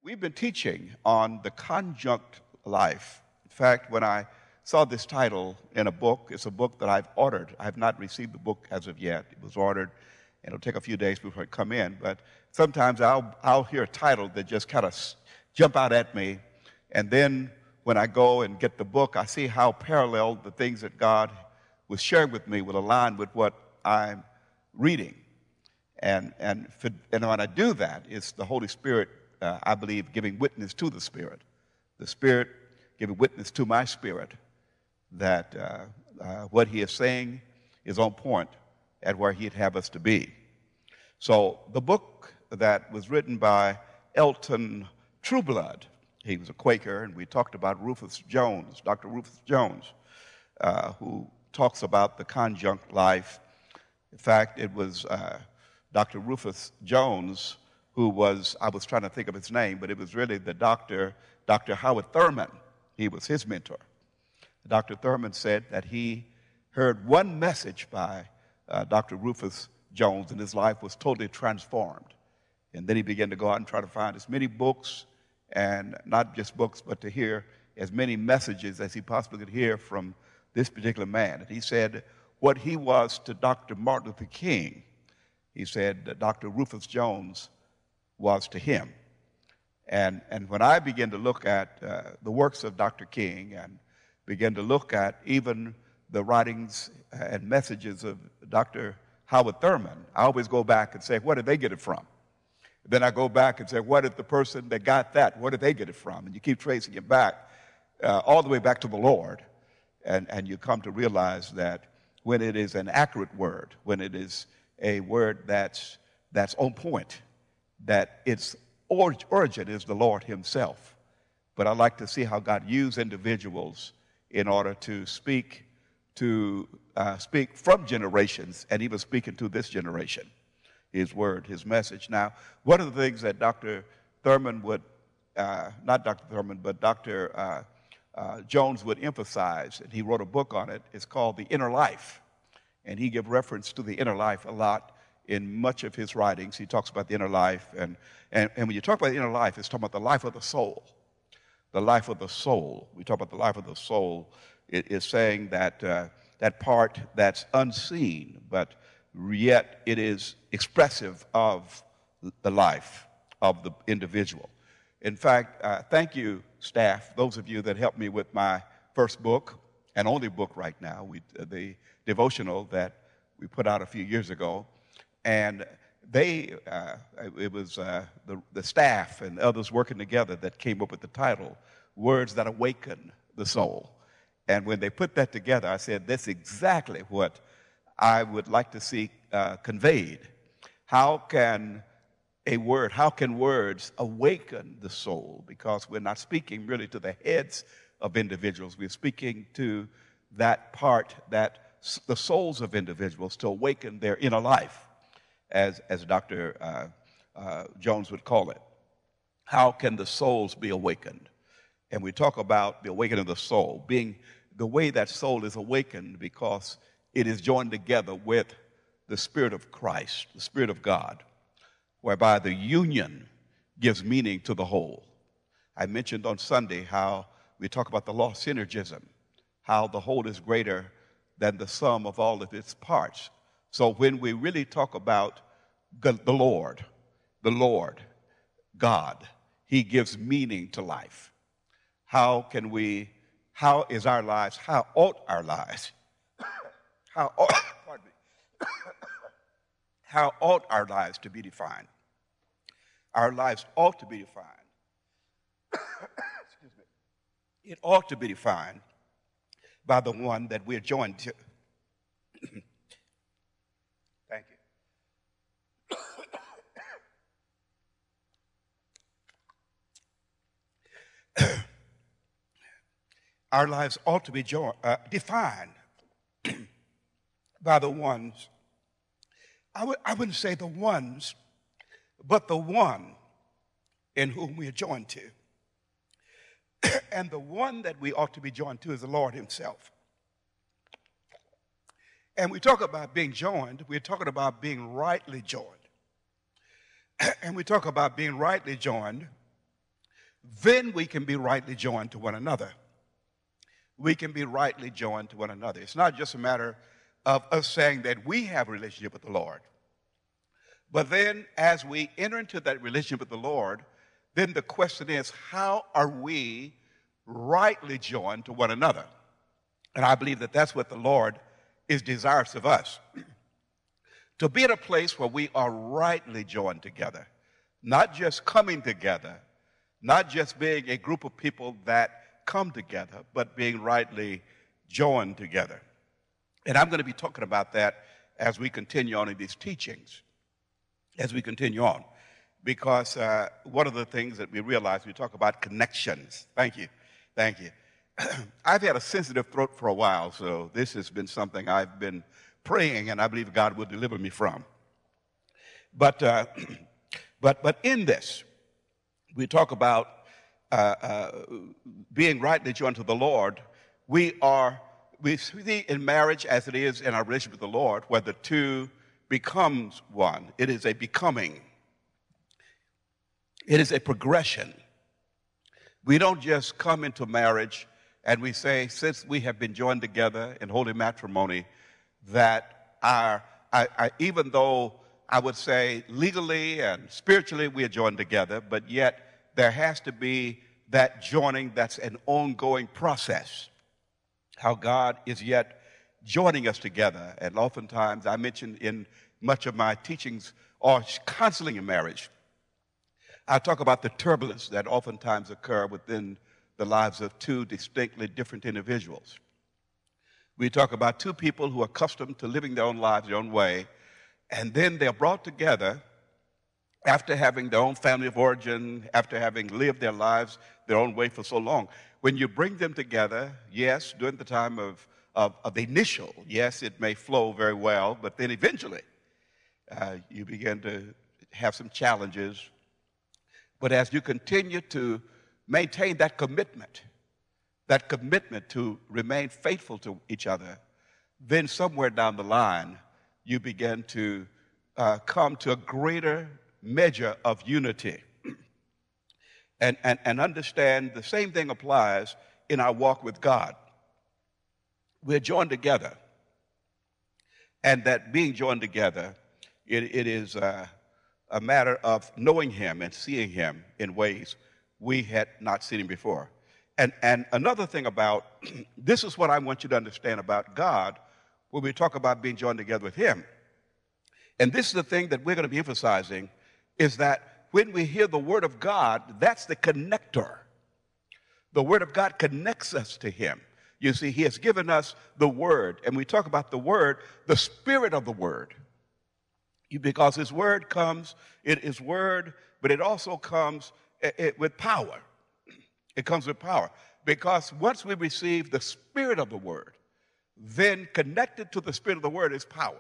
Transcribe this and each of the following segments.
We've been teaching on the conjunct life. In fact, when I saw this title in a book, it's a book that I've ordered. I have not received the book as of yet. It was ordered, and it'll take a few days before it come in. But sometimes I'll hear a title that just kind of jump out at me, and then when I go and get the book, I see how parallel the things that God was sharing with me will align with what I'm reading. And when I do that, it's the Holy Spirit, I believe, giving witness to the Spirit giving witness to my spirit that what he is saying is on point at where he'd have us to be. So the book that was written by Elton Trueblood, he was a Quaker, and we talked about Rufus Jones, Dr. Rufus Jones, who talks about the conjunct life. In fact, it was Dr. Rufus Jones who was, I was trying to think of his name, but it was really the Dr. Howard Thurman. He was his mentor. Dr. Thurman said that he heard one message by Dr. Rufus Jones, and his life was totally transformed. And then he began to go out and try to find as many books, and not just books, but to hear as many messages as he possibly could hear from this particular man. And he said what he was to Dr. Martin Luther King, he said that Dr. Rufus Jones was to him. And when I began to look at the works of Dr. King and began to look at even the writings and messages of Dr. Howard Thurman, I always go back and say, where did they get it from? Then I go back and say, what did the person that got that, where did they get it from? And you keep tracing it back, all the way back to the Lord. And you come to realize that when it is an accurate word, when it is a word that's on point, that its origin is the Lord himself. But I like to see how God used individuals in order to speak from generations, and even speaking to this generation, his word, his message. Now, one of the things that Dr. Thurman would, not Dr. Thurman, but Dr. Jones would emphasize, and he wrote a book on it, it's called The Inner Life. And he gave reference to the inner life a lot in much of his writings. He talks about the inner life. And when you talk about the inner life, it's talking about the life of the soul. The life of the soul. We talk about the life of the soul. It is saying that that part that's unseen, but yet it is expressive of the life of the individual. In fact, thank you, staff, those of you that helped me with my first book and only book right now, the devotional that we put out a few years ago. And it was the staff and others working together that came up with the title, Words That Awaken the Soul. And when they put that together, I said, that's exactly what I would like to see conveyed. How can words awaken the soul? Because we're not speaking really to the heads of individuals. We're speaking to that part, that the souls of individuals, to awaken their inner life, as Dr. Jones would call it. How can the souls be awakened? And we talk about the awakening of the soul, being the way that soul is awakened because it is joined together with the Spirit of Christ, the Spirit of God, whereby the union gives meaning to the whole. I mentioned on Sunday how we talk about the law of synergism, how the whole is greater than the sum of all of its parts. So when we really talk about the Lord, God, he gives meaning to life. How ought our lives, how ought our lives to be defined? Our lives ought to be defined. Excuse me. It ought to be defined by the one that we're joined to. Thank you. Our lives ought to be defined by the ones, I wouldn't say the ones, but the one in whom we are joined to. And the one that we ought to be joined to is the Lord himself. And we talk about being joined, we're talking about being rightly joined. And we talk about being rightly joined then we can be rightly joined to one another. We can be rightly joined to one another. It's not just a matter of us saying that we have a relationship with the Lord. But then as we enter into that relationship with the Lord, then the question is, how are we rightly joined to one another? And I believe that that's what the Lord is desirous of us. To be in a place where we are rightly joined together, not just coming together, not just being a group of people that come together, but being rightly joined together. And I'm going to be talking about that as we continue on in these teachings, as we continue on. Because one of the things that we realize, we talk about connections. Thank you. Thank you. I've had a sensitive throat for a while, so this has been something I've been praying, and I believe God will deliver me from. But in this, we talk about being rightly joined to the Lord. We see in marriage as it is in our relationship with the Lord, where the two becomes one. It is a becoming. It is a progression. We don't just come into marriage and we say, since we have been joined together in holy matrimony, that even though I would say legally and spiritually we are joined together, but yet there has to be that joining that's an ongoing process. How God is yet joining us together. And oftentimes, I mentioned in much of my teachings or counseling in marriage, I talk about the turbulence that oftentimes occur within the lives of two distinctly different individuals. We talk about two people who are accustomed to living their own lives their own way, and then they're brought together after having their own family of origin, after having lived their lives their own way for so long. When you bring them together, yes, during the time of the initial, yes, it may flow very well, but then eventually you begin to have some challenges. But as you continue to maintain that commitment to remain faithful to each other, then somewhere down the line, you begin to come to a greater measure of unity. And understand the same thing applies in our walk with God. We're joined together. And that being joined together, it is a matter of knowing Him and seeing Him in ways we had not seen Him before. And another thing about, this is what I want you to understand about God when we talk about being joined together with Him. And this is the thing that we're going to be emphasizing, is that when we hear the Word of God, that's the connector. The Word of God connects us to Him. You see, He has given us the Word, and we talk about the Word, the Spirit of the Word. Because His Word comes, it is Word, but it also comes with power. It comes with power. Because once we receive the Spirit of the Word, then connected to the Spirit of the Word is power.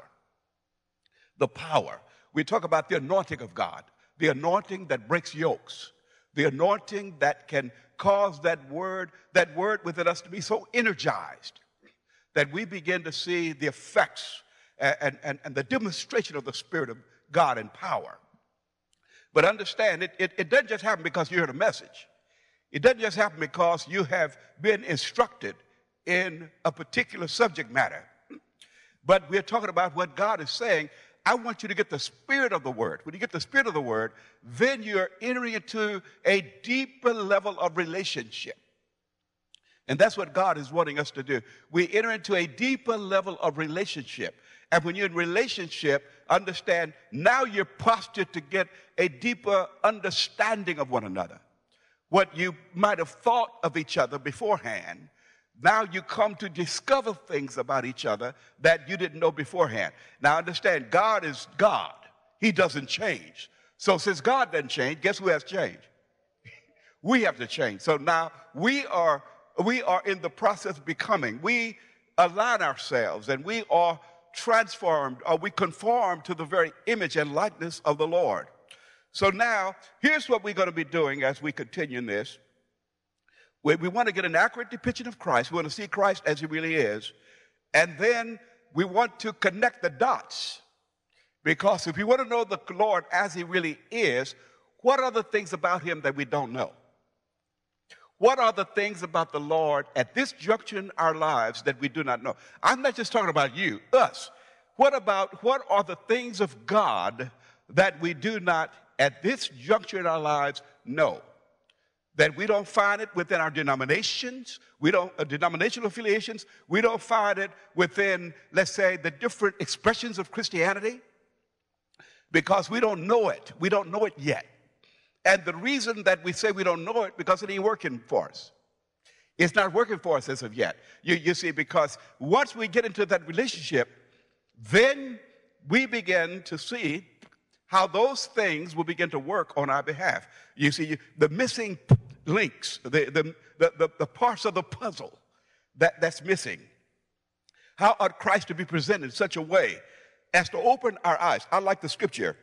The power. We talk about the anointing of God, the anointing that breaks yokes, the anointing that can cause that word within us to be so energized that we begin to see the effects and the demonstration of the Spirit of God in power. But understand, it doesn't just happen because you heard a message. It doesn't just happen because you have been instructed in a particular subject matter. But we're talking about what God is saying. I want you to get the Spirit of the Word. When you get the Spirit of the Word, then you're entering into a deeper level of relationship. And that's what God is wanting us to do. We enter into a deeper level of relationship. And when you're in relationship, understand, now you're postured to get a deeper understanding of one another. What you might have thought of each other beforehand, now you come to discover things about each other that you didn't know beforehand. Now understand, God is God. He doesn't change. So since God doesn't change, guess who has changed? We have to change. So now we are in the process of becoming. We align ourselves and we are transformed, or we conform to the very image and likeness of the Lord. So now, here's what we're going to be doing as we continue in this. We want to get an accurate depiction of Christ. We want to see Christ as He really is. And then we want to connect the dots. Because if we want to know the Lord as He really is, what are the things about Him that we don't know? What are the things about the Lord at this juncture in our lives that we do not know? I'm not just talking about you, us. What are the things of God that we do not at this juncture in our lives know? That we don't find it within our denominations, denominational affiliations, we don't find it within, let's say, the different expressions of Christianity, because we don't know it. We don't know it yet. And the reason that we say we don't know it, because it ain't working for us. It's not working for us as of yet. You see, because once we get into that relationship, then we begin to see how those things will begin to work on our behalf. You see, the missing links, the parts of the puzzle that's missing. How ought Christ to be presented in such a way as to open our eyes? I like the scripture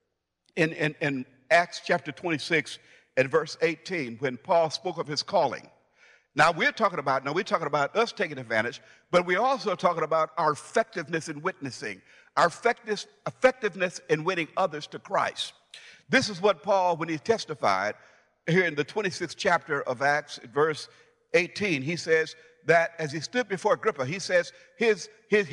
in Acts chapter 26 and verse 18 when Paul spoke of his calling. Now we're talking about us taking advantage, but we're also talking about our effectiveness in witnessing, our effectiveness in winning others to Christ. This is what Paul, when he testified here in the 26th chapter of Acts, verse 18, he says that as he stood before Agrippa, he says his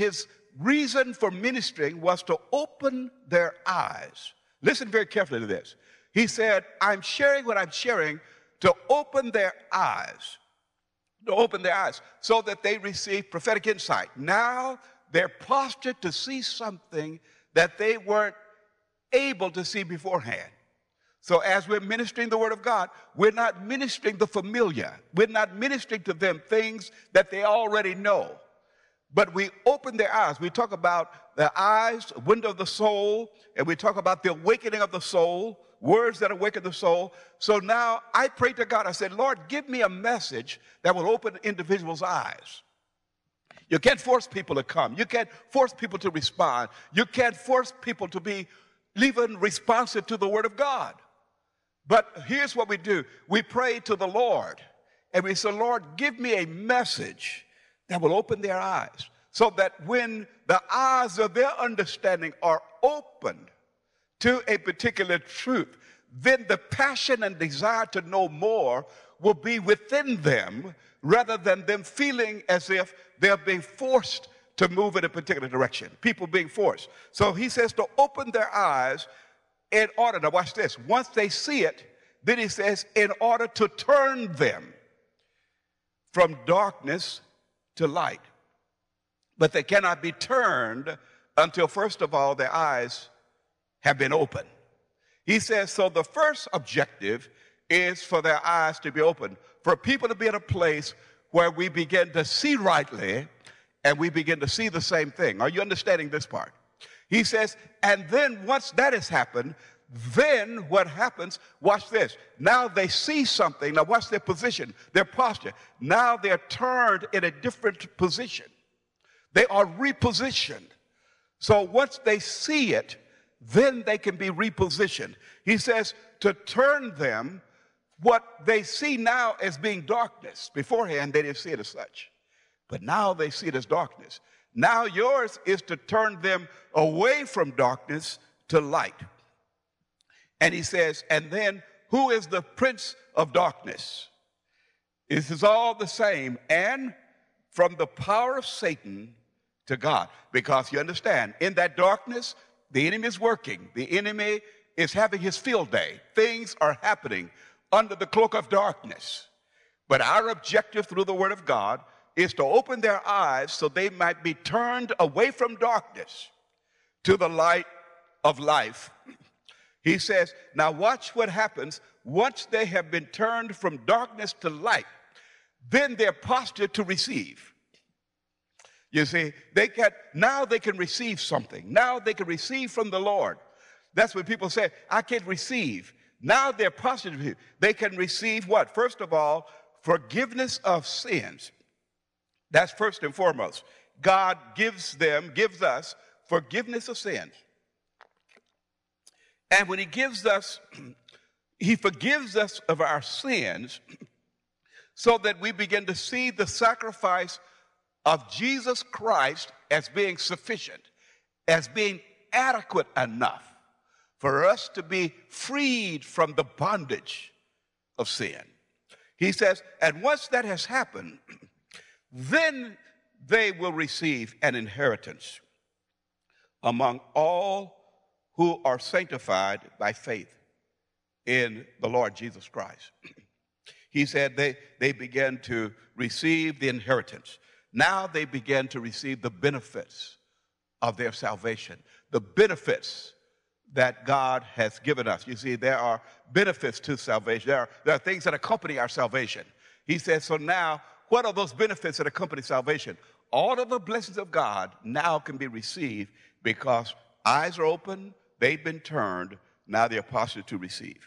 reason for ministering was to open their eyes. Listen very carefully to this. He said, I'm sharing what I'm sharing to open their eyes. To open their eyes so that they receive prophetic insight. Now they're postured to see something that they weren't able to see beforehand. So as we're ministering the word of God, we're not ministering the familiar. We're not ministering to them things that they already know. But we open their eyes. We talk about the eyes, window of the soul, and we talk about the awakening of the soul, words that awaken the soul. So now I pray to God. I said, Lord, give me a message that will open individuals' eyes. You can't force people to come. You can't force people to respond. You can't force people to be even responsive to the word of God. But here's what we do. We pray to the Lord, and we say, Lord, give me a message that will open their eyes so that when the eyes of their understanding are opened to a particular truth, then the passion and desire to know more will be within them rather than them feeling as if they're being forced to move in a particular direction. People being forced. So he says to open their eyes in order, now watch this, once they see it, then he says in order to turn them from darkness to light. But they cannot be turned until, first of all, their eyes have been opened. He says, so the first objective is for their eyes to be open, for people to be in a place where we begin to see rightly and we begin to see the same thing. Are you understanding this part? He says, and then once that has happened, then what happens, watch this. Now they see something. Now watch their position, their posture. Now they're turned in a different position. They are repositioned. So once they see it, then they can be repositioned. He says to turn them, what they see now as being darkness. Beforehand, they didn't see it as such. But now they see it as darkness. Now yours is to turn them away from darkness to light. And he says, and then who is the prince of darkness? This is all the same. And from the power of Satan to God. Because you understand, in that darkness, the enemy is working. The enemy is having his field day. Things are happening under the cloak of darkness. But our objective through the word of God is to open their eyes so they might be turned away from darkness to the light of life. He says, now watch what happens once they have been turned from darkness to then they're postured to receive. You see, now they can receive something. Now they can receive from the Lord. That's what people say, I can't receive. Now they're postured to receive. They can receive what? First of all, forgiveness of sins. That's first and foremost. God gives us forgiveness of sins. And when he gives us, he forgives us of our sins so that we begin to see the sacrifice of Jesus Christ as being sufficient, as being adequate enough for us to be freed from the bondage of sin. He says, and once that has happened, then they will receive an inheritance among all who are sanctified by faith in the Lord Jesus Christ. He said they began to receive the inheritance. Now they began to receive the benefits of their salvation, the benefits that God has given us. You see, there are benefits to salvation. There are things that accompany our salvation. He says, so now, what are those benefits that accompany salvation? All of the blessings of God now can be received because eyes are open, they've been turned, now they're postured to receive.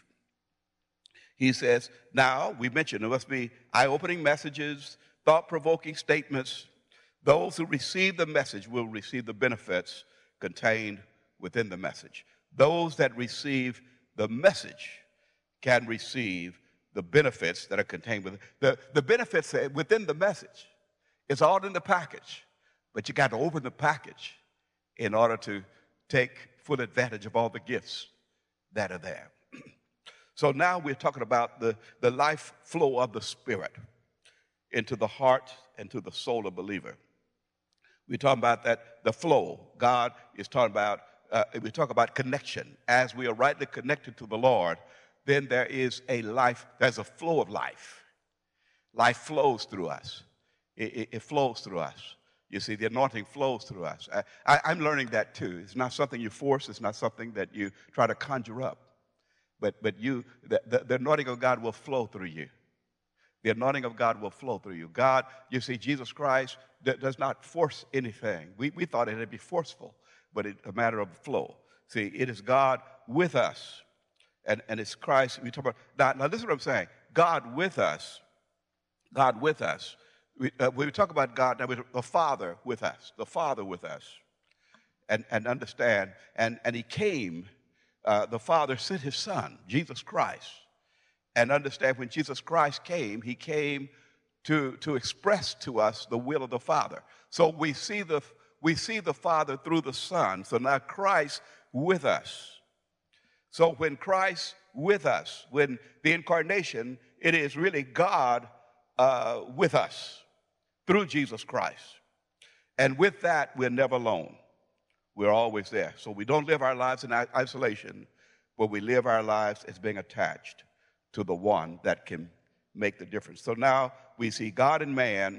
He says, now, we mentioned there must be eye-opening messages, thought-provoking statements. Those who receive the message will receive the benefits contained within the message. Those that receive the message can receive the benefits that are contained within. The benefits within the message, it's all in the package, but you got to open the package in order to take full advantage of all the gifts that are there. So now we're talking about the life flow of the Spirit into the heart and to the soul of the believer. We're talking about that, the flow. God is talking about, we talk about connection. As we are rightly connected to the Lord, then there is a life, there's a flow of life. Life flows through us. It flows through us. You see, the anointing flows through us. I'm learning that too. It's not something you force. It's not something that you try to conjure up. But the anointing of God will flow through you. The anointing of God will flow through you. God, you see, Jesus Christ does not force anything. We thought it would be forceful, but it's a matter of flow. See, it is God with us, and it's Christ. We talk about now. This is what I'm saying. God with us. God with us. We talk about God now. The Father with us. The Father with us, and understand. And He came. The Father sent His Son, Jesus Christ. And understand, when Jesus Christ came, He came to express to us the will of the Father. So we see the Father through the Son. So now Christ with us. So when Christ with us, when the incarnation, it is really God with us through Jesus Christ. And with that, we're never alone. We're always there. So we don't live our lives in isolation, but we live our lives as being attached to the one that can make the difference. So now we see God and man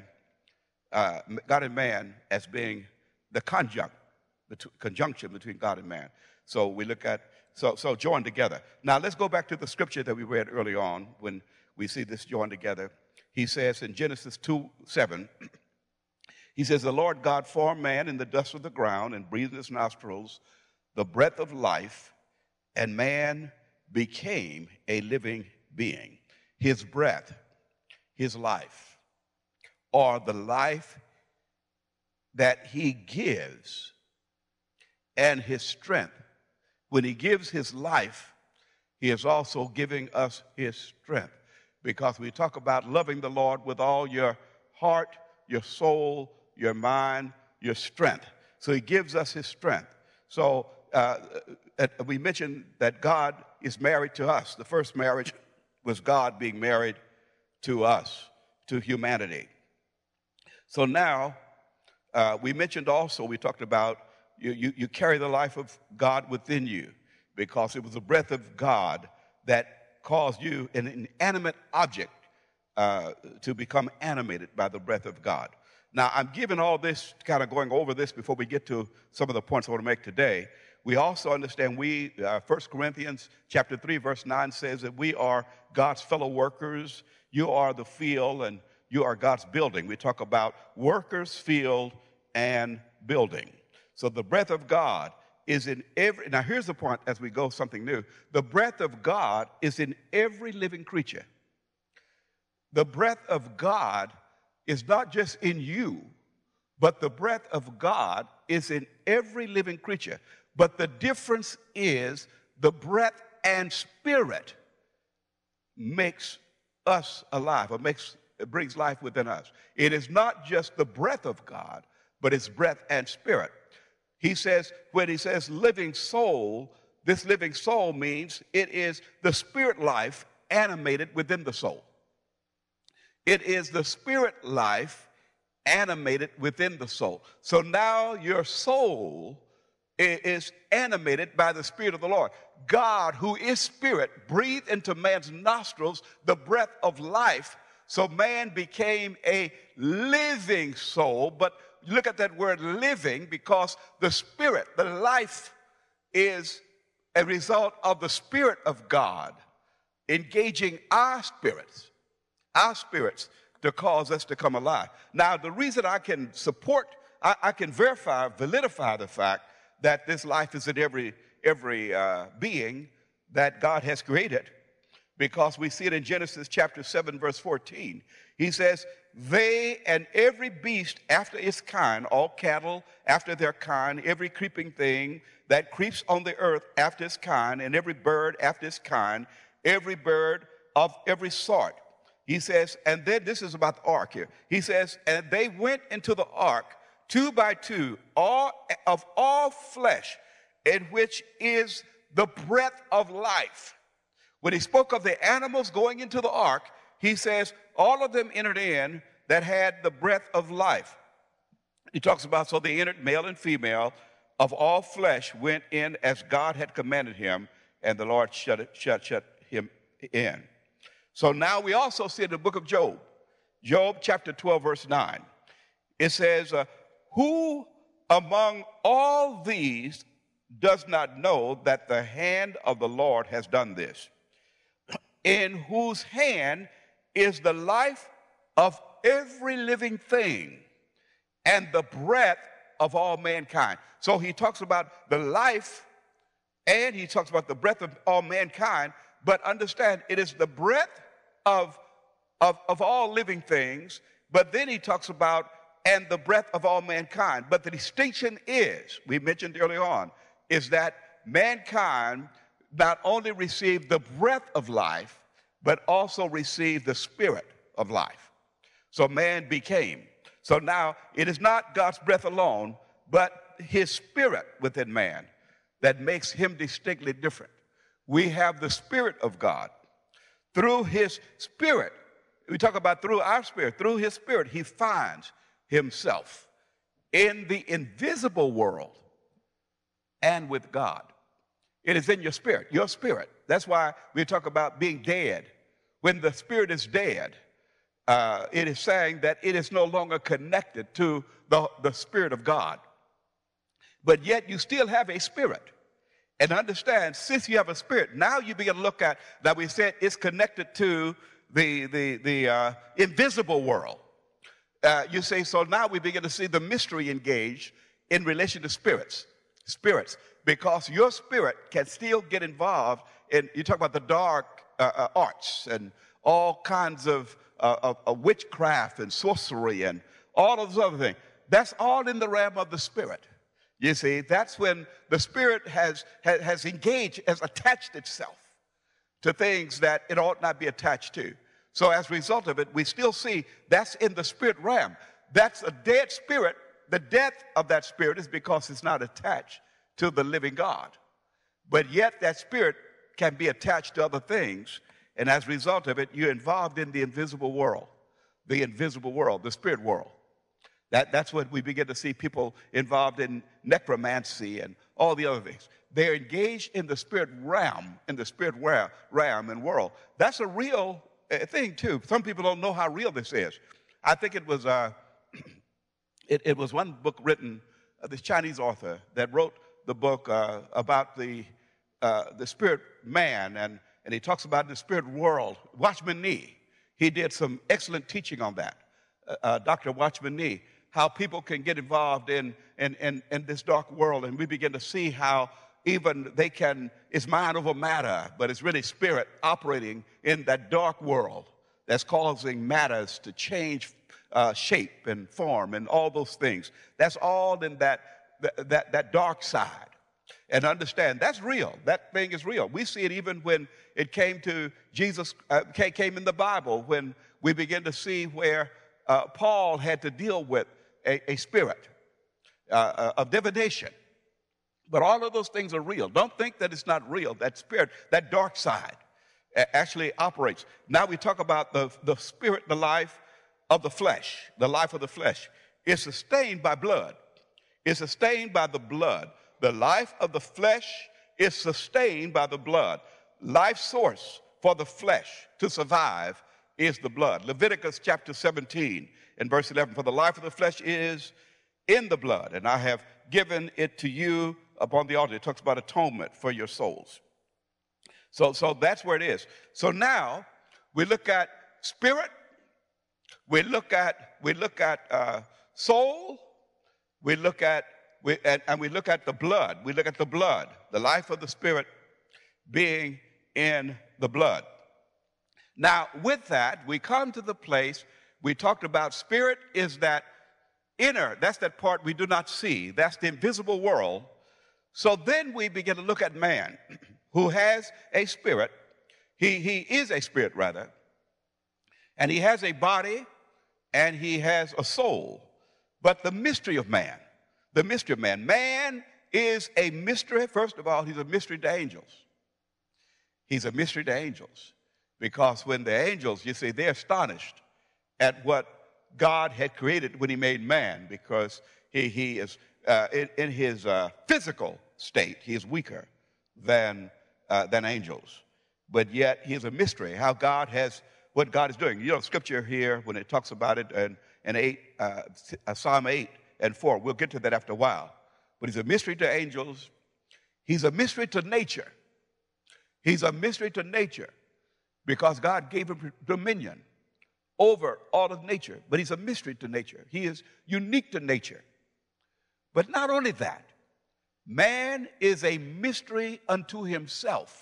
as being the conjunction between God and man. So we look at, so joined together. Now let's go back to the scripture that we read early on when we see this joined together. He says in Genesis 2:7, he says, the Lord God formed man in the dust of the ground and breathed in his nostrils the breath of life, and man became a living being. His breath, his life, or the life that he gives, and his strength. When he gives his life, he is also giving us his strength. Because we talk about loving the Lord with all your heart, your soul, your mind, your strength. So he gives us his strength. So we mentioned that God is married to us. The first marriage was God being married to us, to humanity. So now, we mentioned also, we talked about you carry the life of God within you, because it was the breath of God that caused you, an inanimate object, to become animated by the breath of God. Now, I'm giving all this, kind of going over this before we get to some of the points I want to make today. We also understand 1 Corinthians chapter 3, verse 9 says that we are God's fellow workers. You are the field and you are God's building. We talk about workers, field, and building. So the breath of God is in every, now here's the point as we go something new. The breath of God is in every living creature. The breath of God is not just in you, but the breath of God is in every living creature. But the difference is the breath and spirit makes us alive, or it brings life within us. It is not just the breath of God, but it's breath and spirit. He says, when he says living soul, this living soul means it is the spirit life animated within the soul. It is the spirit life animated within the soul. So now your soul is animated by the Spirit of the Lord. God, who is spirit, breathed into man's nostrils the breath of life, so man became a living soul. But look at that word living, because the spirit, the life, is a result of the Spirit of God engaging our spirits to cause us to come alive. Now, the reason I can support, I can verify, validify the fact that this life is in every being that God has created, because we see it in Genesis chapter 7, verse 14. He says, they and every beast after its kind, all cattle after their kind, every creeping thing that creeps on the earth after its kind, and every bird after its kind, every bird of every sort. He says, and then this is about the ark here. He says, and they went into the ark 2 by 2, all flesh, in which is the breath of life. When he spoke of the animals going into the ark, he says all of them entered in that had the breath of life. He talks about, so they entered, male and female, of all flesh went in as God had commanded him, and the Lord shut him in. So now we also see in the book of Job, Job chapter 12, verse 9, it says, who among all these does not know that the hand of the Lord has done this, in whose hand is the life of every living thing and the breath of all mankind. So he talks about the life and he talks about the breath of all mankind, but understand it is the breath of all living things, but then he talks about and the breath of all mankind. But the distinction is, we mentioned earlier on, is that mankind not only received the breath of life, but also received the spirit of life. So man became. So now it is not God's breath alone, but his spirit within man that makes him distinctly different. We have the Spirit of God. Through his spirit, we talk about through our spirit, through his spirit, he finds himself in the invisible world and with God. It is in your spirit, your spirit. That's why we talk about being dead. When the spirit is dead, it is saying that it is no longer connected to the Spirit of God. But yet you still have a spirit. And understand, since you have a spirit, now you begin to look at, that we said it's connected to the invisible world. You say, so now we begin to see the mystery engaged in relation to spirits, because your spirit can still get involved in, you talk about the dark arts and all kinds of witchcraft and sorcery and all of those other things. That's all in the realm of the spirit. You see, that's when the spirit has engaged, has attached itself to things that it ought not be attached to. So as a result of it, we still see that's in the spirit realm. That's a dead spirit. The death of that spirit is because it's not attached to the living God. But yet that spirit can be attached to other things. And as a result of it, you're involved in the invisible world, the spirit world. That's what we begin to see people involved in necromancy and all the other things. They're engaged in the spirit realm, realm and world. That's a real thing too. Some people don't know how real this is. I think it was it was one book written, this Chinese author that wrote the book about the spirit man, and he talks about the spirit world. Watchman Nee, he did some excellent teaching on that. Dr. Watchman Nee, how people can get involved in this dark world, and we begin to see how even it's mind over matter, but it's really spirit operating in that dark world that's causing matters to change shape and form and all those things. That's all in that dark side. And understand, that's real. That thing is real. We see it even when it came to Jesus, came in the Bible, when we begin to see where Paul had to deal with a spirit of divination. But all of those things are real. Don't think that it's not real, that spirit, that dark side. actually operates. Now we talk about the spirit, the life of the flesh. The life of the flesh is sustained by blood. It's sustained by the blood. The life of the flesh is sustained by the blood. Life source for the flesh to survive is the blood. Leviticus chapter 17 and verse 11, for the life of the flesh is in the blood, and I have given it to you upon the altar. It talks about atonement for your souls. So that's where it is. So now we look at spirit, we look at soul, we look at the blood. We look at the blood, the life of the spirit being in the blood. Now, with that, we come to the place we talked about. Spirit is that inner, that's that part we do not see. That's the invisible world. So then we begin to look at man, who has a spirit. He is a spirit, rather. And he has a body, and he has a soul. But the mystery of man, man is a mystery. First of all, he's a mystery to angels. He's a mystery to angels. Because when the angels, you see, they're astonished at what God had created when he made man, because he is, in his physical state, he is weaker than angels. But yet, he is a mystery, how God has, what God is doing. You know, scripture here, when it talks about it in Psalm 8 and 4, we'll get to that after a while. But he's a mystery to angels. He's a mystery to nature. He's a mystery to nature, because God gave him dominion over all of nature. But he's a mystery to nature. He is unique to nature. But not only that, man is a mystery unto himself.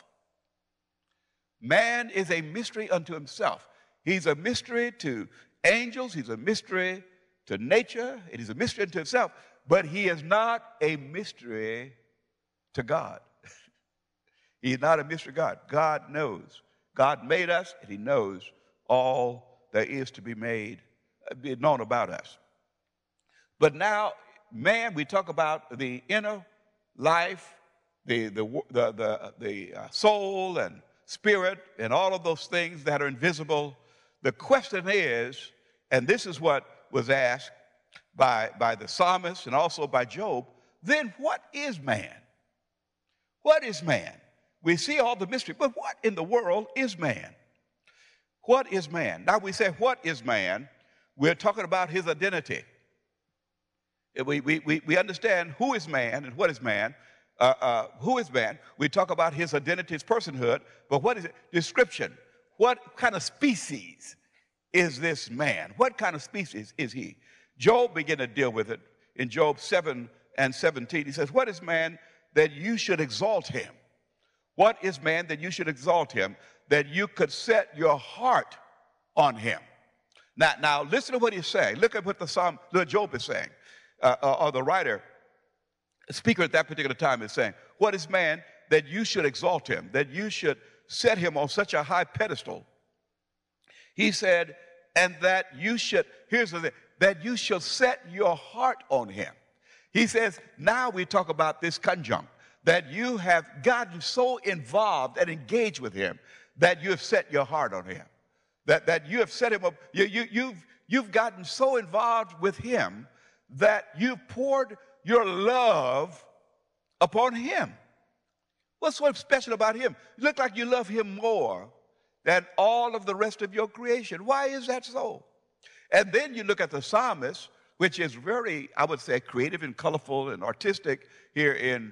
Man is a mystery unto himself. He's a mystery to angels. He's a mystery to nature. It is a mystery unto himself. But he is not a mystery to God. He is not a mystery to God. God knows. God made us, and he knows all there is to be known about us. But now, man, we talk about the inner life, the soul and spirit, and all of those things that are invisible. The question is, and this is what was asked by the psalmist and also by Job, then what is man? What is man? We see all the mystery, but what in the world is man? What is man? Now we say, what is man? We're talking about his identity. We understand who is man and what is man. Who is man? We talk about his identity, his personhood, but what is it? Description. What kind of species is this man? What kind of species is he? Job began to deal with it in Job 7 and 17. He says, what is man that you should exalt him? What is man that you should exalt him, that you could set your heart on him? Now listen to what he's saying. Look at what the Job is saying, or the writer, speaker at that particular time is saying, what is man that you should exalt him, that you should set him on such a high pedestal? He said, and that you should, here's the thing, that you shall set your heart on him. He says, now we talk about this conjunct, that you have gotten so involved and engaged with him that you have set your heart on him. That you have set him up, you've gotten so involved with him that you've poured your love upon him. What's so special about him? You look like you love him more than all of the rest of your creation. Why is that so? And then you look at the psalmist, which is very, I would say, creative and colorful and artistic here in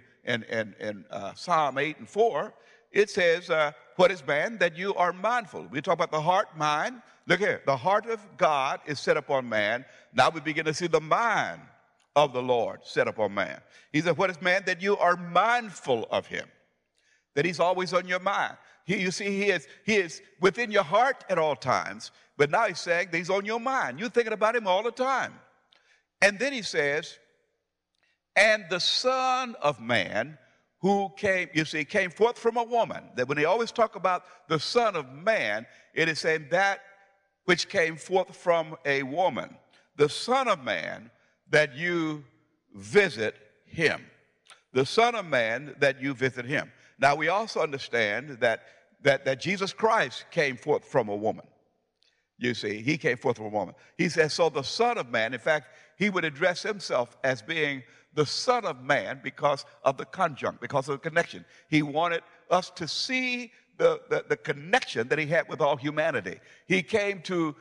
Psalm 8 and 4. It says, what is man that you are mindful? We talk about the heart, mind. Look here, the heart of God is set upon man. Now we begin to see the mind of the Lord set upon man. He said, what is man that you are mindful of him? That he's always on your mind. You see, he is within your heart at all times, but now he's saying that he's on your mind. You're thinking about him all the time. And then he says, and the Son of Man who came, you see, came forth from a woman. That when they always talk about the Son of Man, it is saying that which came forth from a woman. The Son of Man, that you visit him. The Son of Man, that you visit him. Now, we also understand that that Jesus Christ came forth from a woman. You see, he came forth from a woman. He says, so the Son of Man, in fact, he would address himself as being the Son of Man because of the conjunct, because of the connection. He wanted us to see the connection that he had with all humanity. He came to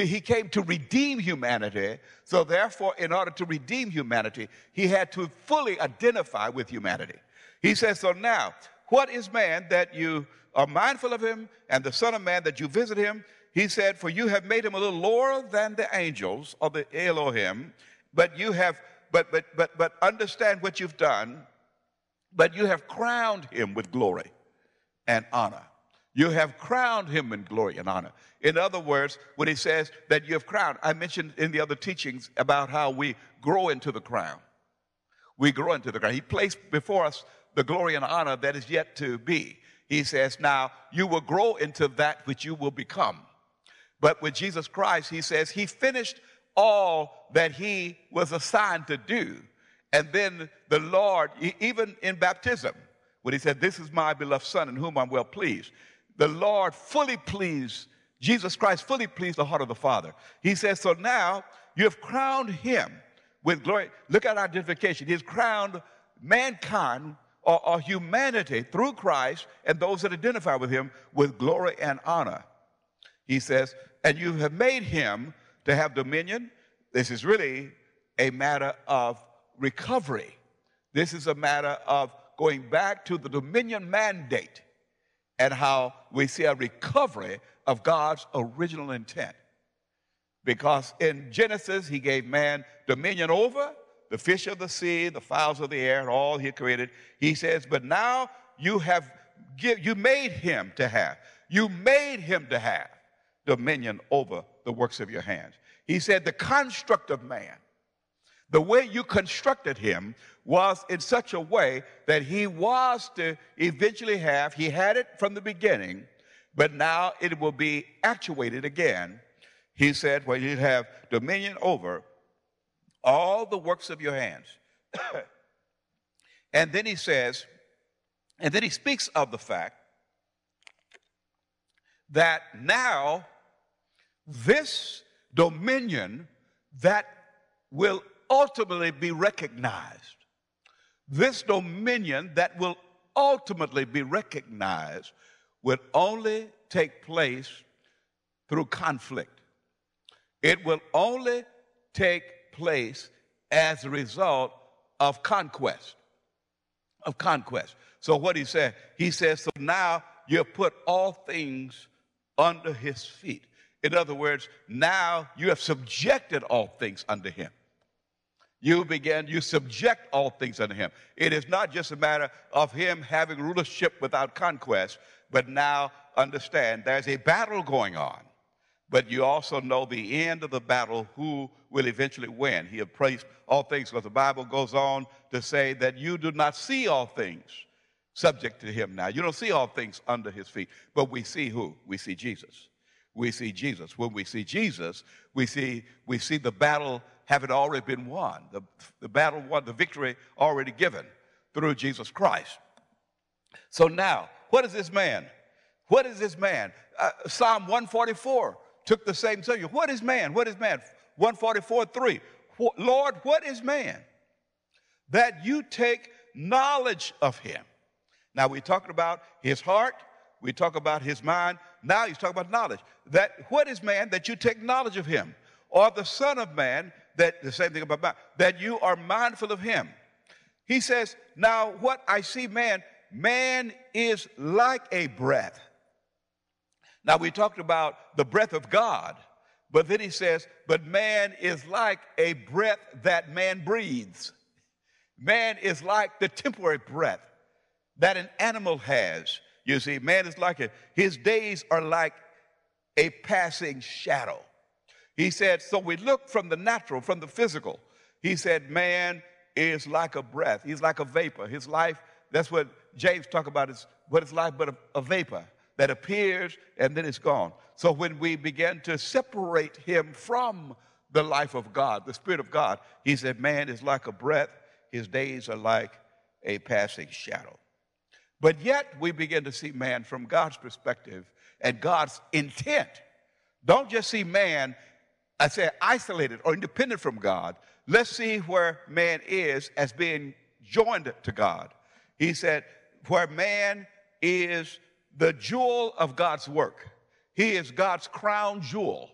redeem humanity. So therefore, in order to redeem humanity, he had to fully identify with humanity. He says, so now, what is man that you are mindful of him, and the Son of Man that you visit him? He said, for you have made him a little lower than the angels, or the Elohim, but you have, but understand what you've done, but you have crowned him with glory and honor. You have crowned him in glory and honor. In other words, when he says that you have crowned, I mentioned in the other teachings about how we grow into the crown. We grow into the crown. He placed before us the glory and honor that is yet to be. He says, now you will grow into that which you will become. But with Jesus Christ, he says he finished all that he was assigned to do. And then the Lord, even in baptism, when he said, this is my beloved Son in whom I'm well pleased, the Lord fully pleased, Jesus Christ fully pleased the heart of the Father. He says, so now you have crowned him with glory. Look at our identification. He's crowned mankind or humanity through Christ and those that identify with him with glory and honor. He says, and you have made him to have dominion. This is really a matter of recovery. This is a matter of going back to the dominion mandate and how we see a recovery of God's original intent. Because in Genesis, he gave man dominion over the fish of the sea, the fowls of the air, and all he created. He says, but now you made him to have dominion over the works of your hands. He said the construct of man, the way you constructed him was in such a way that he was to eventually have, he had it from the beginning, but now it will be actuated again. He said, well, you have dominion over all the works of your hands. And then he says, and then he speaks of the fact that now this dominion that will ultimately be recognized, this dominion that will ultimately be recognized will only take place through conflict. It will only take place as a result of conquest. So what he said, he says, so now you have put all things under his feet. In other words, now you have subjected all things under him. You subject all things under him. It is not just a matter of him having rulership without conquest, but now understand there's a battle going on. But you also know the end of the battle, who will eventually win. He has placed all things, because the Bible goes on to say that you do not see all things subject to him now. You don't see all things under his feet. But we see who? We see Jesus. We see Jesus. When we see Jesus, we see the battle having already been won. The battle won, the victory already given through Jesus Christ. So now, what is this man? What is this man? Psalm 144 took the same subject. What is man? What is man? 144:3. Lord, what is man? That you take knowledge of him. Now we're talking about his heart. We talk about his mind. Now he's talking about knowledge. That what is man that you take knowledge of him? Or the Son of Man, that the same thing about man, that you are mindful of him. He says, now what I see man is like a breath. Now we talked about the breath of God, but then he says, but man is like a breath that man breathes. Man is like the temporary breath that an animal has. You see, man is like it. His days are like a passing shadow. He said, so we look from the natural, from the physical. He said, man is like a breath. He's like a vapor. His life, that's what James talk about, is what is life but a vapor that appears and then it's gone. So when we began to separate him from the life of God, the Spirit of God, he said, man is like a breath. His days are like a passing shadow. But yet we begin to see man from God's perspective and God's intent. Don't just see man, I say, isolated or independent from God. Let's see where man is as being joined to God. He said, where man is the jewel of God's work. He is God's crown jewel.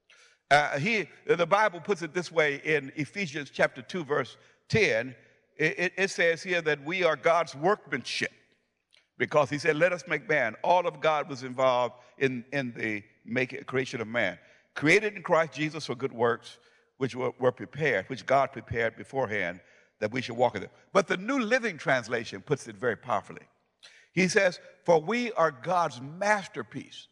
The Bible puts it this way in Ephesians chapter 2, verse 10. It says here that we are God's workmanship, because he said, let us make man. All of God was involved in the creation of man. Created in Christ Jesus for good works, which were prepared, which God prepared beforehand that we should walk in them. But the New Living Translation puts it very powerfully. He says, for we are God's masterpiece.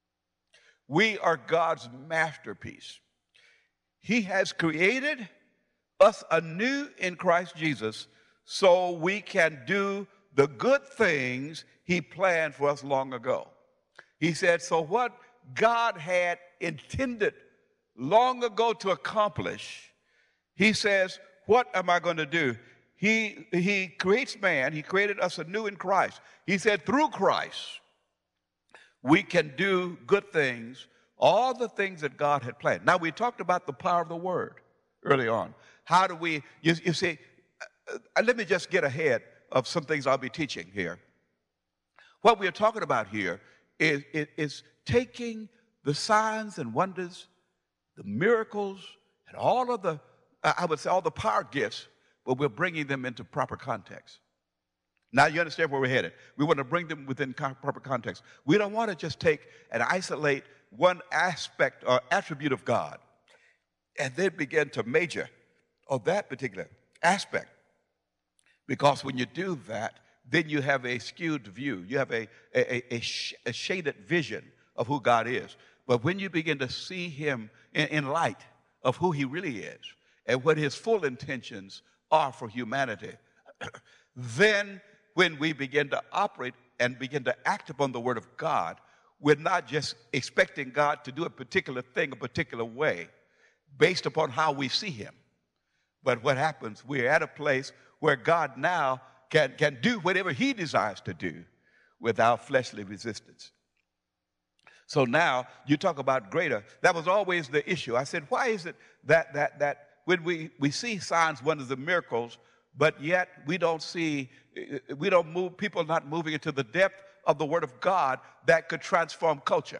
We are God's masterpiece. He has created us anew in Christ Jesus so we can do the good things he planned for us long ago. He said, so what God had intended long ago to accomplish, he says, what am I going to do? He creates man. He created us anew in Christ. He said, through Christ, we can do good things, all the things that God had planned. Now, we talked about the power of the word early on. How do we, you see, let me just get ahead of some things I'll be teaching here. What we're talking about here is taking the signs and wonders, the miracles, and all of the, I would say, all the power gifts, but we're bringing them into proper context. Now you understand where we're headed. We want to bring them within proper context. We don't want to just take and isolate one aspect or attribute of God and then begin to major on that particular aspect. Because when you do that, then you have a skewed view. You have a shaded vision of who God is. But when you begin to see him in light of who he really is and what his full intentions are for humanity, then when we begin to operate and begin to act upon the word of God, we're not just expecting God to do a particular thing a particular way based upon how we see him. But what happens, we're at a place where God now can do whatever he desires to do without fleshly resistance. So now you talk about greater. That was always the issue. I said, why is it that when we see signs, wonders, and miracles, but yet we don't move, people not moving into the depth of the word of God that could transform culture?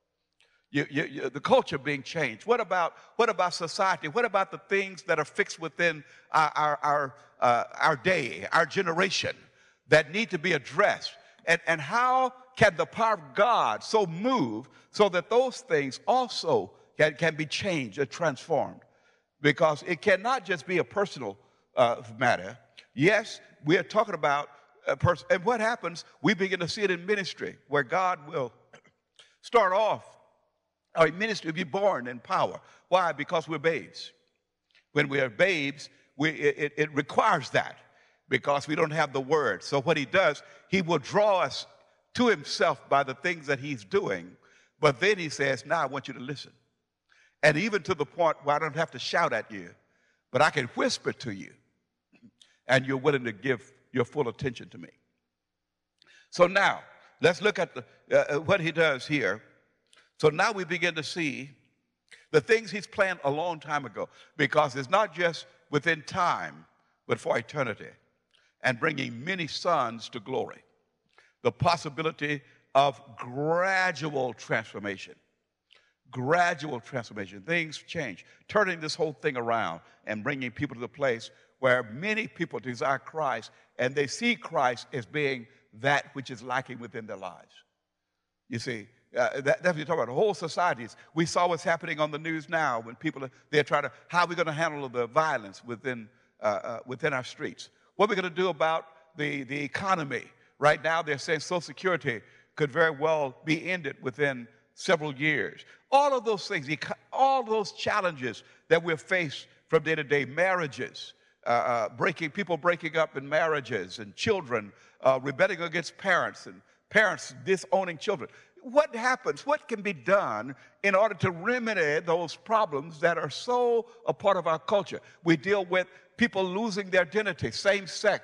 The culture being changed. What about society? What about the things that are fixed within our day, our generation, that need to be addressed? And how can the power of God so move so that those things also can be changed or transformed? Because it cannot just be a personal matter. Yes, we are talking about a person. And what happens, we begin to see it in ministry, where God will start off our ministry will be born in power. Why? Because we're babes. When we are babes, it requires that, because we don't have the word. So what he does, he will draw us to himself by the things that he's doing. But then he says, now I want you to listen. And even to the point where I don't have to shout at you, but I can whisper to you, and you're willing to give your full attention to me. So now, let's look at what he does here. So now we begin to see the things he's planned a long time ago, because it's not just within time, but for eternity, and bringing many sons to glory. The possibility of gradual transformation. Gradual transformation. Things change. Turning this whole thing around and bringing people to the place where many people desire Christ, and they see Christ as being that which is lacking within their lives. You see, that's what you're talking about. The whole societies. We saw what's happening on the news now when people they're trying to, how are we going to handle the violence within our streets? What are we going to do about the economy? Right now they're saying Social Security could very well be ended within several years. All of those things, all those challenges that we're faced from day to day, marriages, people breaking up in marriages, and children rebelling against parents, and parents disowning children. What happens? What can be done in order to remedy those problems that are so a part of our culture? We deal with people losing their identity, same-sex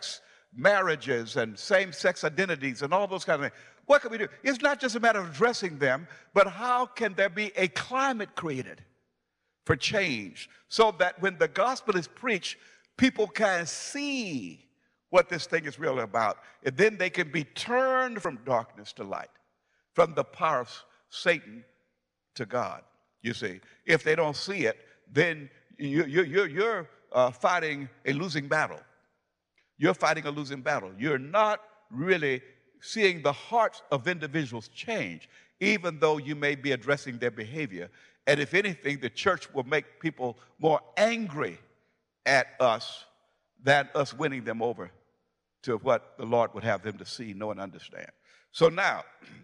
marriages and same-sex identities and all those kind of things. What can we do? It's not just a matter of addressing them, but how can there be a climate created for change so that when the gospel is preached, people can see what this thing is really about. And then they can be turned from darkness to light, from the power of Satan to God, you see. If they don't see it, then you're fighting a losing battle. You're fighting a losing battle. You're not really seeing the hearts of individuals change, even though you may be addressing their behavior. And if anything, the church will make people more angry at us than us winning them over to what the Lord would have them to see, know, and understand. So now,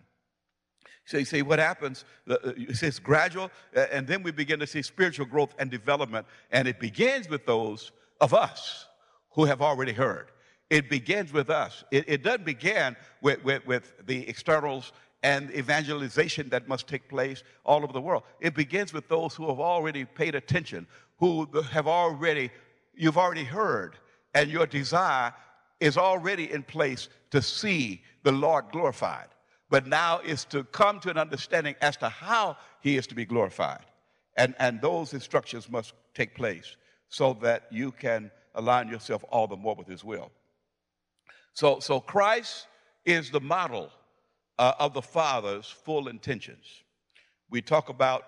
so you see what happens, it's gradual, and then we begin to see spiritual growth and development, and it begins with those of us who have already heard. It begins with us. It doesn't begin with the externals and evangelization that must take place all over the world. It begins with those who have already paid attention, who have already, you've already heard, and your desire is already in place to see the Lord glorified. But now is to come to an understanding as to how he is to be glorified. And those instructions must take place so that you can align yourself all the more with his will. So Christ is the model of the Father's full intentions. We talk about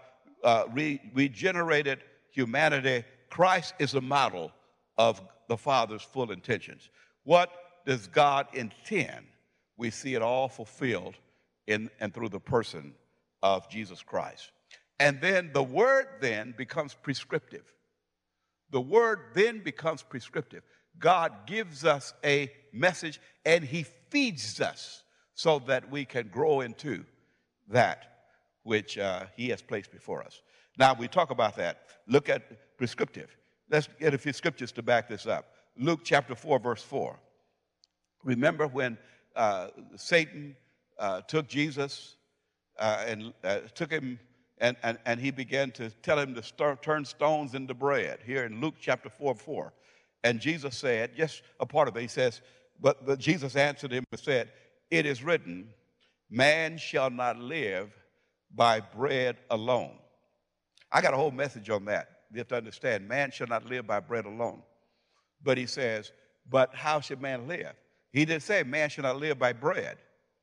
regenerated humanity. Christ is the model of the Father's full intentions. What does God intend? We see it all fulfilled in and through the person of Jesus Christ. And then the word then becomes prescriptive. The word then becomes prescriptive. God gives us a message and he feeds us so that we can grow into that which he has placed before us. Now we talk about that. Look at prescriptive. Let's get a few scriptures to back this up. Luke chapter 4, verse 4. Remember when Satan took Jesus and took him and he began to tell him to turn stones into bread, here in Luke chapter 4:4. And Jesus said, just a part of it, he says, but Jesus answered him and said, it is written, man shall not live by bread alone. I got a whole message on that. You have to understand, man shall not live by bread alone. But he says, but how should man live? He didn't say man shall not live by bread.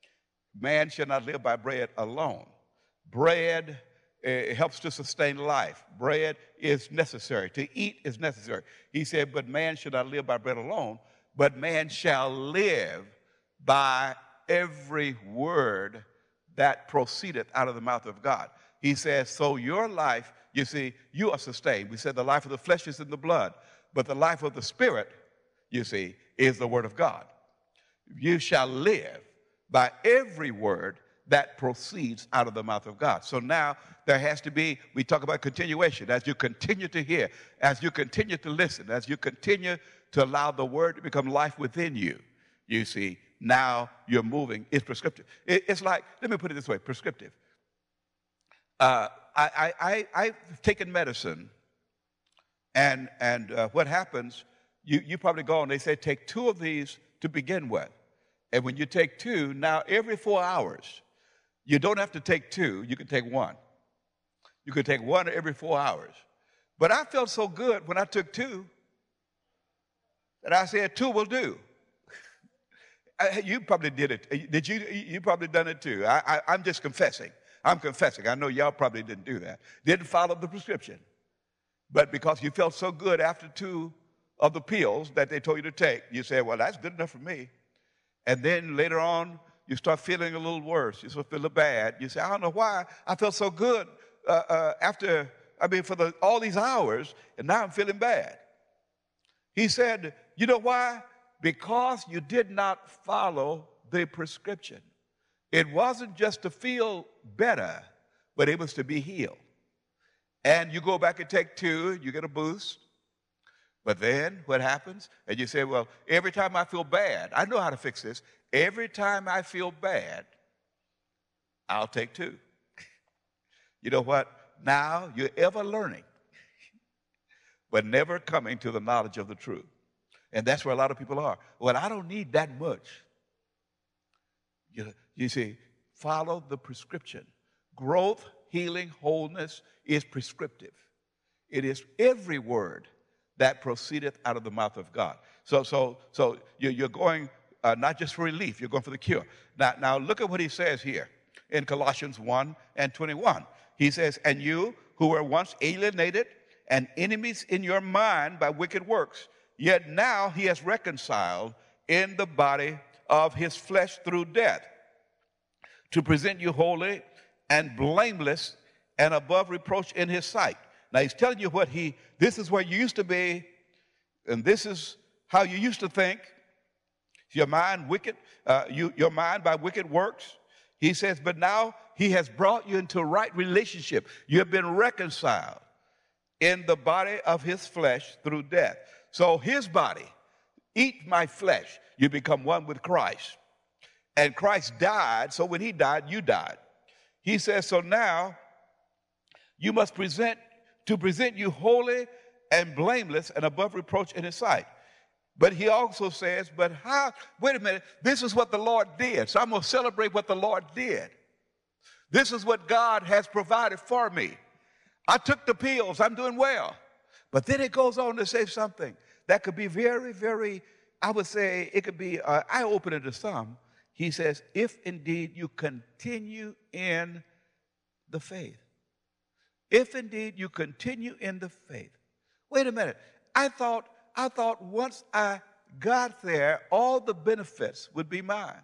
Man shall not live by bread alone. Bread helps to sustain life. Bread is necessary. To eat is necessary. He said, but man shall not live by bread alone, but man shall live by every word that proceedeth out of the mouth of God. He says, so your life, you see, you are sustained. We said the life of the flesh is in the blood, but the life of the spirit, you see, is the word of God. You shall live by every word that proceeds out of the mouth of God. So now there has to be, we talk about continuation. As you continue to hear, as you continue to listen, as you continue to allow the word to become life within you, you see, now you're moving. It's prescriptive. It's like, let me put it this way, prescriptive. I've taken medicine, and what happens, you probably go and they say take 2 of these to begin with. And when you take 2, now every 4 hours, you don't have to take 2, you can take 1. You could take 1 every 4 hours. But I felt so good when I took 2 that I said 2 will do. You probably did it. Did you? You probably done it too. I'm just confessing. I'm confessing. I know y'all probably didn't do that. Didn't follow the prescription. But because you felt so good after 2 of the pills that they told you to take, you said, well, that's good enough for me. And then later on, you start feeling a little worse. You start feeling bad. You say, I don't know why. I felt so good for all these hours, and now I'm feeling bad. He said, you know why? Because you did not follow the prescription. It wasn't just to feel better, but it was to be healed. And you go back and take 2, you get a boost. But then what happens? And you say, well, every time I feel bad, I know how to fix this. Every time I feel bad, I'll take 2. You know what? Now you're ever learning, but never coming to the knowledge of the truth. And that's where a lot of people are. Well, I don't need that much. You see, follow the prescription. Growth, healing, wholeness is prescriptive. It is every word that proceedeth out of the mouth of God. So you're going not just for relief, you're going for the cure. Now look at what he says here in Colossians 1:21. He says, and you who were once alienated and enemies in your mind by wicked works, yet now he has reconciled in the body of his flesh through death, to present you holy and blameless and above reproach in his sight. Now he's telling you this is where you used to be, and this is how you used to think. Your mind wicked, your mind by wicked works. He says, but now he has brought you into a right relationship. You have been reconciled in the body of his flesh through death. So his body, eat my flesh, you become one with Christ. And Christ died, so when he died, you died. He says, so now you must present you holy and blameless and above reproach in his sight. But he also says, but how, wait a minute, this is what the Lord did. So I'm going to celebrate what the Lord did. This is what God has provided for me. I took the pills, I'm doing well. But then it goes on to say something that could be very, very, I would say it could be eye-opening to some. He says, if indeed you continue in the faith. If indeed you continue in the faith. Wait a minute. I thought once I got there, all the benefits would be mine.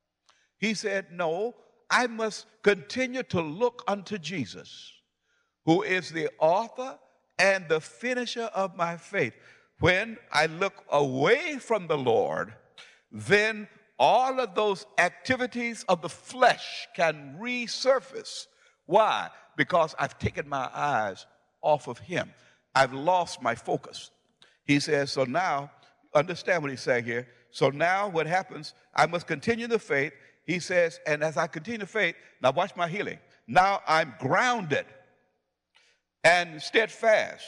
He said, no, I must continue to look unto Jesus, who is the author and the finisher of my faith. When I look away from the Lord, then all of those activities of the flesh can resurface. Why? Because I've taken my eyes off of him. I've lost my focus. He says, so now, understand what he's saying here. So now what happens, I must continue the faith. He says, and as I continue the faith, now watch my healing. Now I'm grounded and steadfast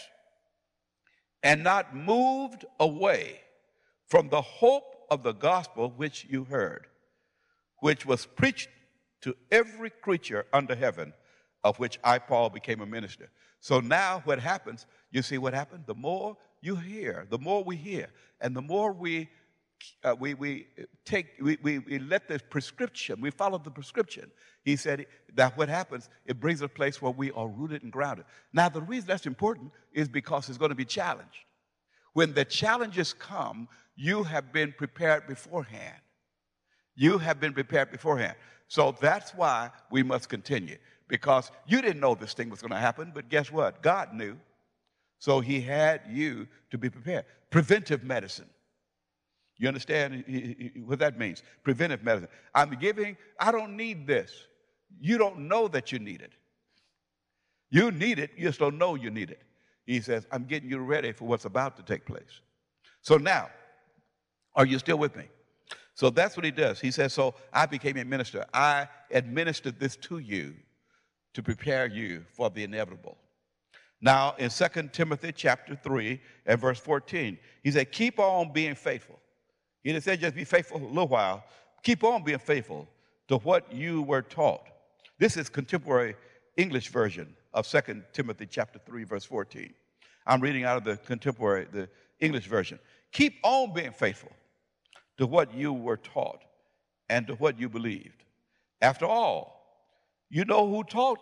and not moved away from the hope of the gospel which you heard, which was preached to every creature under heaven, of which I, Paul, became a minister. So now what happens, you see what happened? The more you hear, the more we hear, and the more we let the prescription, we follow the prescription. He said that what happens, it brings a place where we are rooted and grounded. Now, the reason that's important is because it's going to be challenged. When the challenges come, you have been prepared beforehand. You have been prepared beforehand. So that's why we must continue, because you didn't know this thing was going to happen, but guess what? God knew. So he had you to be prepared. Preventive medicine. You understand what that means? Preventive medicine. I don't need this. You don't know that you need it. You need it, you just don't know you need it. He says, I'm getting you ready for what's about to take place. So now, are you still with me? So that's what he does. He says, so I became a minister. I administered this to you to prepare you for the inevitable. Now, in 2 Timothy chapter 3 and verse 14, he said, keep on being faithful. He didn't say just be faithful a little while. Keep on being faithful to what you were taught. This is contemporary English version of 2 Timothy chapter 3, verse 14. I'm reading out of the English version. Keep on being faithful to what you were taught and to what you believed. After all, you know who taught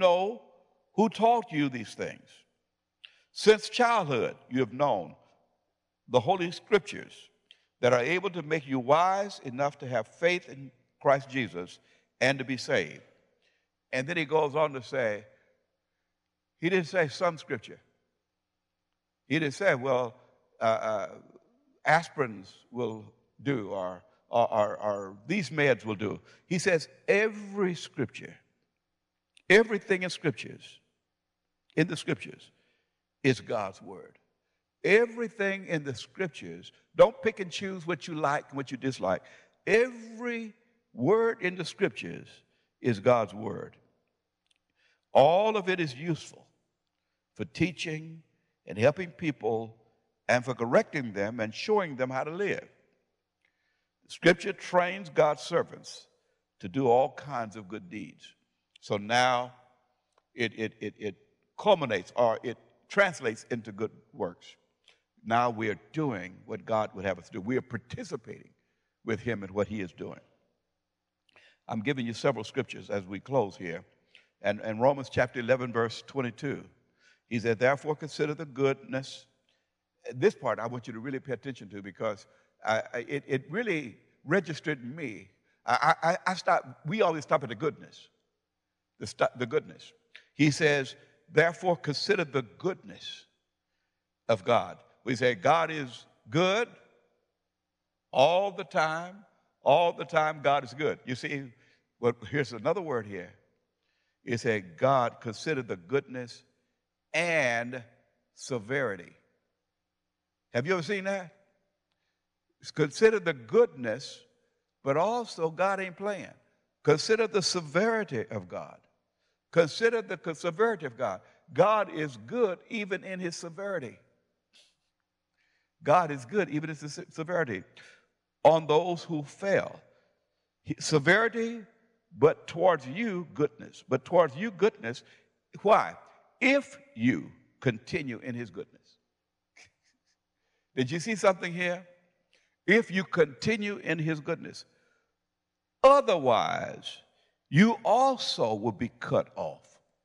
you these things. Since childhood, you have known the Holy Scriptures that are able to make you wise enough to have faith in Christ Jesus and to be saved. And then he goes on to say, he didn't say some scripture. He didn't say, well, aspirins will do or these meds will do. He says every scripture, everything in the scriptures is God's word. Everything in the scriptures, don't pick and choose what you like and what you dislike. Every word in the scriptures is God's word. All of it is useful for teaching and helping people and for correcting them and showing them how to live. Scripture trains God's servants to do all kinds of good deeds. So now it culminates, or it translates into good works. Now we are doing what God would have us do. We are participating with him in what he is doing. I'm giving you several scriptures as we close here. And Romans chapter 11, verse 22, he said, therefore consider the goodness. This part I want you to really pay attention to, because it really registered in me. We always stop at the goodness. The goodness. He says, therefore consider the goodness of God. We say God is good all the time. All the time God is good. You see, well, here's another word here. It said God considered the goodness and severity. Have you ever seen that? Consider the goodness, but also God ain't playing. Consider the severity of God. Consider the severity of God. God is good even in his severity. God is good even in his severity. On those who fail. Severity, but towards you, goodness. But towards you, goodness. Why? If you continue in his goodness. Did you see something here? If you continue in his goodness. Otherwise, you also will be cut off.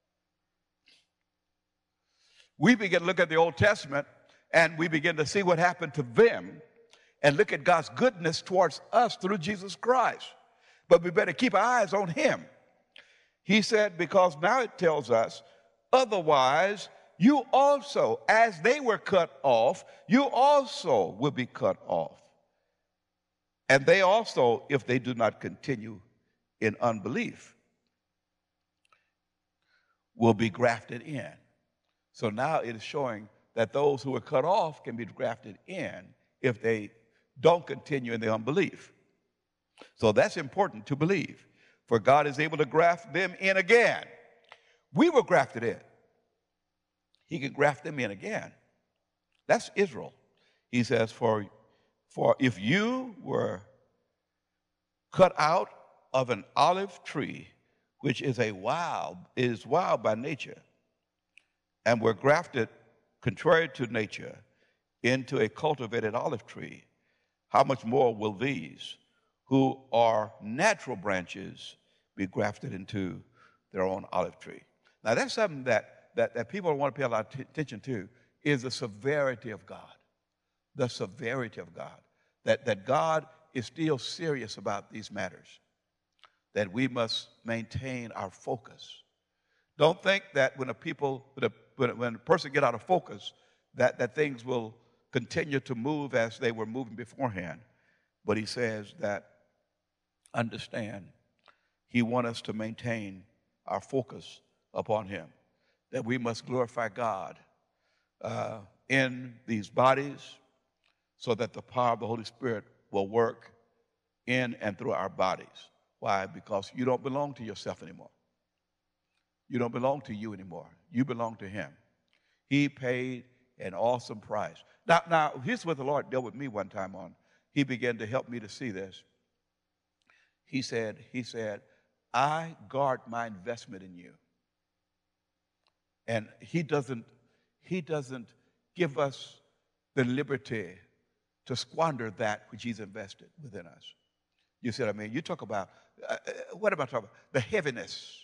We begin to look at the Old Testament, and we begin to see what happened to them, and look at God's goodness towards us through Jesus Christ. But we better keep our eyes on him. He said, because now it tells us, otherwise, you also, as they were cut off, you also will be cut off. And they also, if they do not continue in unbelief, will be grafted in. So now it is showing that those who are cut off can be grafted in if they don't continue in the unbelief. So that's important to believe. For God is able to graft them in again. We were grafted in. He can graft them in again. That's Israel. He says, for if you were cut out of an olive tree, which is wild by nature, and were grafted contrary to nature into a cultivated olive tree, how much more will these, who are natural branches, be grafted into their own olive tree? Now that's something that people don't want to pay a lot of attention to, is the severity of God. The severity of God. That God is still serious about these matters. That we must maintain our focus. Don't think that when a person get out of focus, that things will continue to move as they were moving beforehand. But he says that, understand, he wants us to maintain our focus upon him. That we must glorify God in these bodies, so that the power of the Holy Spirit will work in and through our bodies. Why? Because you don't belong to yourself anymore. You don't belong to you anymore. You belong to him. He paid an awesome price. Now, here's what the Lord dealt with me one time on. He began to help me to see this. He said, I guard my investment in you. And he doesn't give us the liberty to squander that which he's invested within us. You see what I mean? You talk about, what am I talking about? The heaviness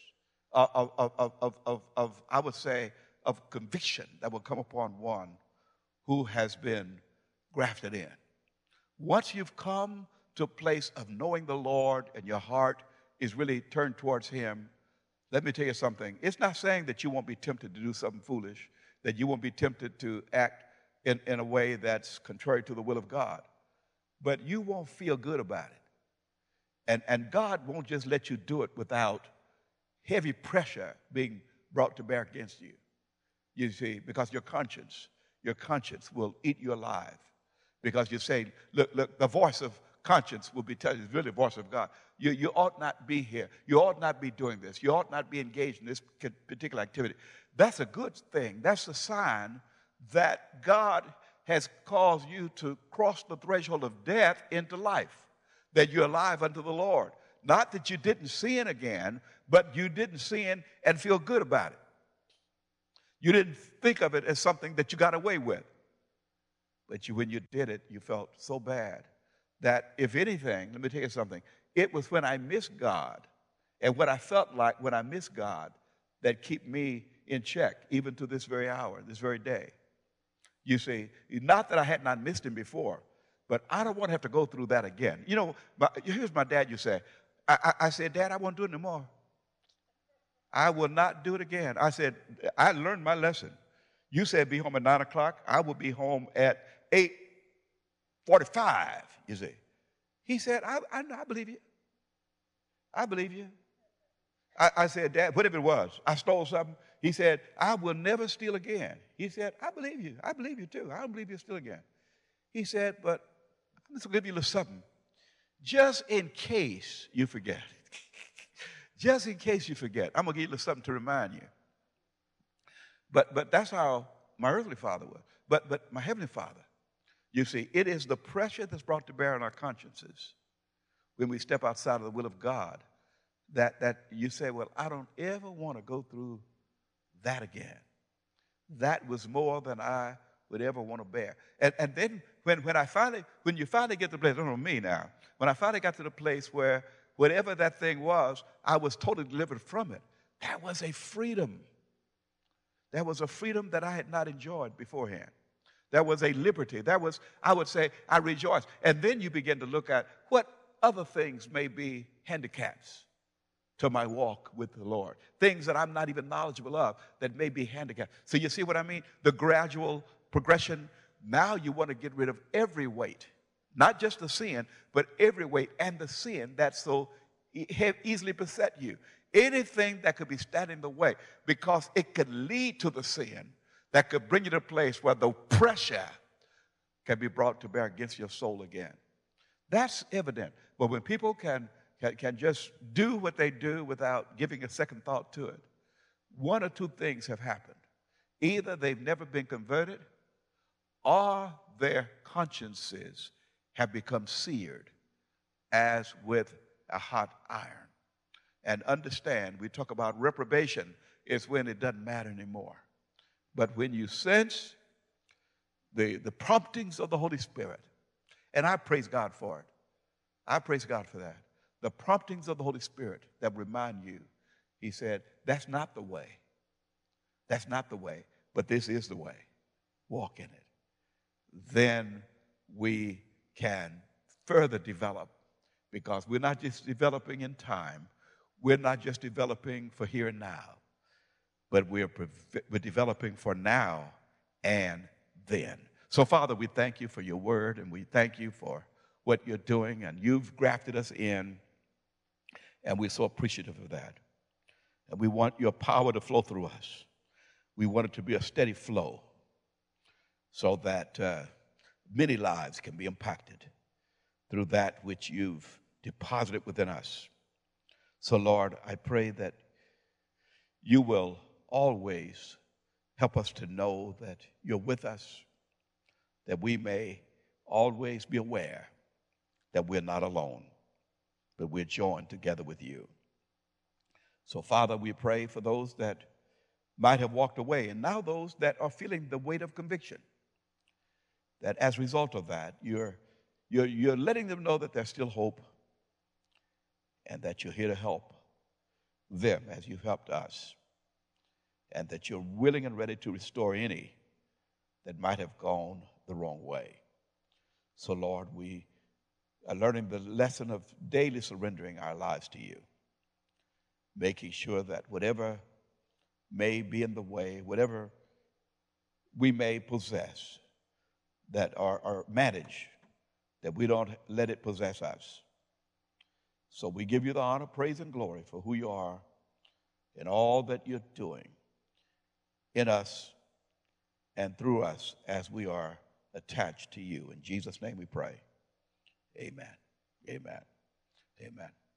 of I would say, of conviction that will come upon one who has been grafted in. Once you've come to a place of knowing the Lord and your heart is really turned towards him, let me tell you something. It's not saying that you won't be tempted to do something foolish, that you won't be tempted to act in a way that's contrary to the will of God. But you won't feel good about it. And God won't just let you do it without heavy pressure being brought to bear against you. You see, because your conscience will eat you alive. Because you say, look, the voice of conscience will be telling you, it's really the voice of God. You ought not be here. You ought not be doing this. You ought not be engaged in this particular activity. That's a good thing. That's a sign that God has caused you to cross the threshold of death into life, that you're alive unto the Lord. Not that you didn't sin again, but you didn't sin and feel good about it. You didn't think of it as something that you got away with. But when you did it, you felt so bad that, if anything, let me tell you something, it was when I missed God and what I felt like when I missed God that keep me in check, even to this very hour, this very day. You see, not that I had not missed him before, but I don't want to have to go through that again. You know, here's my dad, you say. I said, Dad, I won't do it anymore. I will not do it again. I said, I learned my lesson. You said be home at 9 o'clock. I will be home at 8:45, you see. He said, I believe you. I believe you. I said, Dad, whatever it was, I stole something. He said, I will never steal again. He said, I believe you. I believe you too. I don't believe you'll steal again. He said, but I'm just going to give you a little something. Just in case you forget. Just in case you forget. I'm going to give you a little something to remind you. But that's how my earthly father was. But my heavenly Father, you see, it is the pressure that's brought to bear on our consciences when we step outside of the will of God that you say, well, I don't ever want to go through that again. That was more than I would ever want to bear. And then when you finally get to the place, I don't know me now, when I finally got to the place where whatever that thing was, I was totally delivered from it, that was a freedom. That was a freedom that I had not enjoyed beforehand. There was a liberty. There was, I would say, I rejoice. And then you begin to look at what other things may be handicaps to my walk with the Lord. Things that I'm not even knowledgeable of that may be handicaps. So you see what I mean? The gradual progression. Now you want to get rid of every weight. Not just the sin, but every weight and the sin that so easily beset you. Anything that could be standing in the way, because it could lead to the sin that could bring you to a place where the pressure can be brought to bear against your soul again. That's evident. But when people can just do what they do without giving a second thought to it, one or two things have happened. Either they've never been converted, or their consciences have become seared as with a hot iron. And understand, we talk about reprobation is when it doesn't matter anymore. But when you sense the promptings of the Holy Spirit, and I praise God for it. I praise God for that. The promptings of the Holy Spirit that remind you, he said, that's not the way. That's not the way, but this is the way. Walk in it. Then we can further develop, because we're not just developing in time. We're not just developing for here and now, but we're developing for now and then. So, Father, we thank you for your word, and we thank you for what you're doing, and you've grafted us in, and we're so appreciative of that. And we want your power to flow through us. We want it to be a steady flow so that many lives can be impacted through that which you've deposited within us. So, Lord, I pray that you will always help us to know that you're with us, that we may always be aware that we're not alone, but we're joined together with you. So, Father, we pray for those that might have walked away, and now those that are feeling the weight of conviction, that as a result of that, you're letting them know that there's still hope, and that you're here to help them as you've helped us, and that you're willing and ready to restore any that might have gone the wrong way. So, Lord, we are learning the lesson of daily surrendering our lives to you, making sure that whatever may be in the way, whatever we may possess, that are managed, that we don't let it possess us. So we give you the honor, praise, and glory for who you are and all that you're doing in us and through us as we are attached to you. In Jesus' name we pray. Amen. Amen. Amen.